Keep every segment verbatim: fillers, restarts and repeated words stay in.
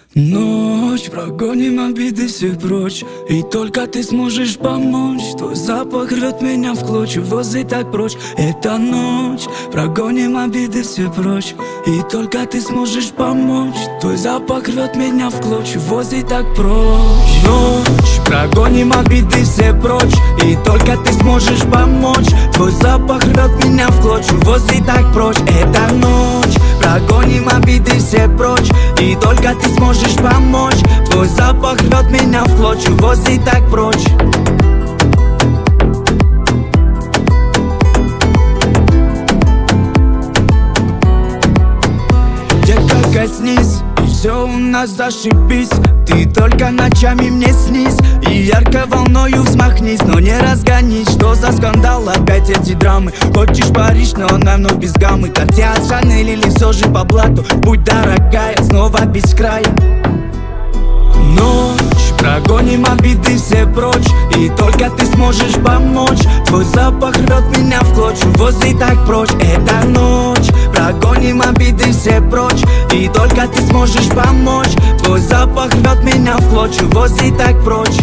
Ночь, прогоним обиды все прочь, и только ты сможешь помочь. Твой запах рвет меня в клочья, возле так прочь. Это ночь, прогоним обиды все прочь, и только ты сможешь помочь. Твой запах рвет меня в клочья, возле так прочь. Ночь, прогоним обиды все прочь, и только ты сможешь помочь. Твой запах рвет меня в клочья, возле так прочь. Это ночь, прогоним обиды все прочь, и только ты сможешь помочь. Твой запах рвет меня в клочья, возле так прочь. Детка, коснись, и все у нас зашибись. Ты только ночами мне снись, и ярко волною взмахнись, но не разгонись. Что за скандал, опять эти драмы? Хочешь Париж, но на мной без гаммы. Картье от Шанель или все же по блату? Будь дорогая, снова без края. Ночь, прогоним обиды все прочь, и только ты сможешь помочь. Твой запах рвет меня в клочья, возле так прочь. Это ночь, прогоним обиды все прочь, и только ты сможешь помочь. Твой запах рвет меня в клочья, возле так прочь.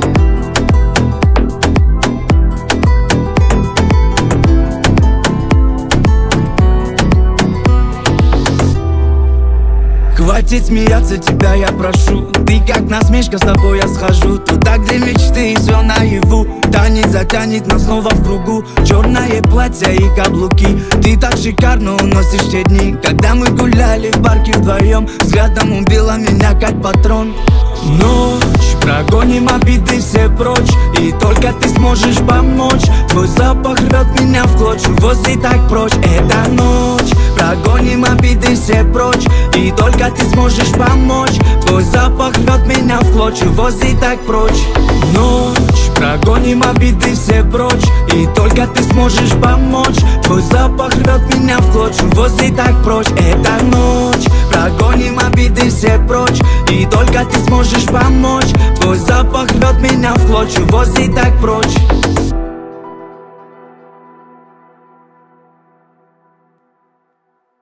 Хватит смеяться, тебя я прошу. Ты как насмешка, с тобой я схожу туда, где мечты и все наяву. Танец затянет нас снова в кругу. Черное платье и каблуки. Ты так шикарно уносишь те дни, когда мы гуляли в парке вдвоем. Взглядом убила меня как патрон. Ночь, прогоним обиды все прочь, и только ты сможешь помочь. Твой запах рвет меня в клочья, возле так прочь. Это ночь, прогоним обиды все прочь, и только ты сможешь помочь. Твой запах рвет меня в клочья, возле так прочь. Ночь, прогоним обиды все прочь, и только ты сможешь помочь. Твой запах рвет меня в клочья, возле так прочь. Это ночь, прогоним обиды все прочь, и только ты сможешь помочь. Твой запах рвет меня в клочья, возле так прочь.